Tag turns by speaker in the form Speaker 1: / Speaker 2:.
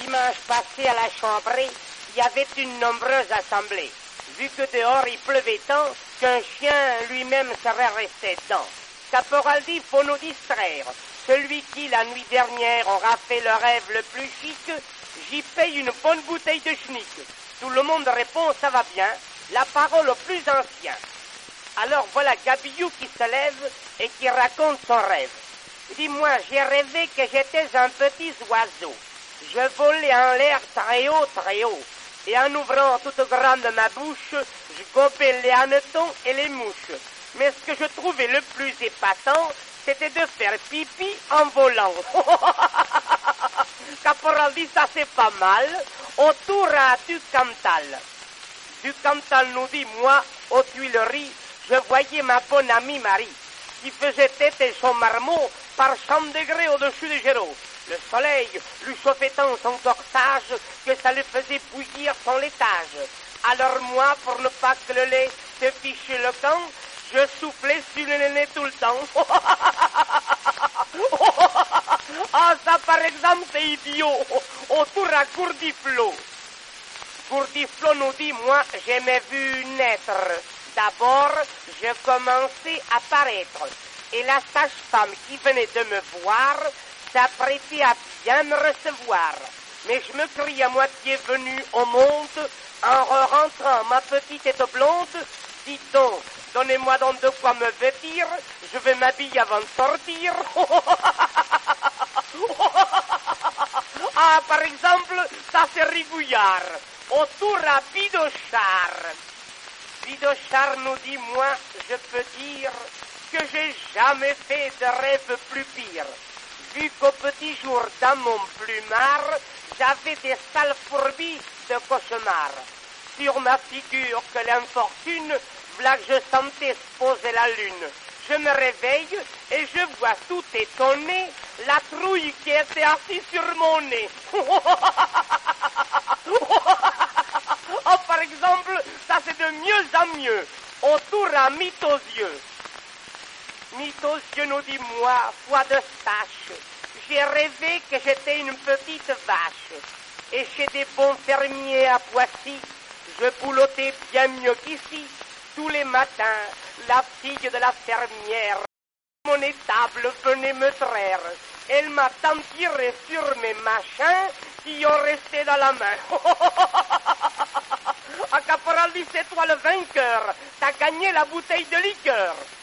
Speaker 1: dimanche passé à la Chambrée, il y avait une nombreuse assemblée, vu que dehors il pleuvait tant qu'un chien lui-même serait resté dedans. Caporal dit, faut nous distraire. Celui qui, la nuit dernière, aura fait le rêve le plus chic, j'y paye une bonne bouteille de schnick. Tout le monde répond, ça va bien, la parole au plus ancien. Alors voilà Gabillou qui se lève et qui raconte son rêve. Dis-moi, j'ai rêvé que j'étais un petit oiseau. Je volais en l'air très haut, et en ouvrant toute grande ma bouche, je gobais les hannetons et les mouches. Mais ce que je trouvais le plus épatant, c'était de faire pipi en volant. Caporal dit, ça c'est pas mal, autour à du Cantal. Du Cantal nous dit, moi, aux Tuileries, je voyais ma bonne amie Marie, qui faisait têter son marmot par 100 degrés au-dessus de Géraud. Le soleil lui chauffait tant son corsage que ça lui faisait bouillir son laitage. Alors moi, pour ne pas que le lait se fiche le camp, je soufflais sur le nez tout le temps. Ah, ça par exemple, c'est idiot. Autour à Gourdiflot. Gourdiflot nous dit, moi, j'aimais vu naître. D'abord, je commençais à paraître. Et la sage-femme qui venait de me voir s'apprêtait à bien me recevoir. Mais je me croyais à moitié venu au monde en rentrant ma petite tête blonde. Dis donc, donnez-moi donc de quoi me vêtir, je vais m'habiller avant de sortir. Ah, par exemple, ça c'est Rigouillard, autour à Bidochard. Bidochard nous dit, moi, je peux dire que j'ai jamais fait de rêve plus pire. Vu qu'au petit jour, dans mon plumard, j'avais des sales fourbis de cauchemar. Sur ma figure que l'infortune, voilà que je sentais se poser la lune. Je me réveille et je vois tout étonné la trouille qui était assise sur mon nez. Oh, par exemple, ça c'est de mieux en mieux. Autour à Mythosieux. Mythosieux nous dit, moi, foi de sache, j'ai rêvé que j'étais une petite vache. Et chez des bons fermiers à Poissy, je boulottais bien mieux qu'ici. Tous les matins, la fille de la fermière, mon étable venait me traire. Elle m'a tant tiré sur mes machins qui ont resté dans la main. Ah, Caporal dit, c'est toi le vainqueur, t'as gagné la bouteille de liqueur.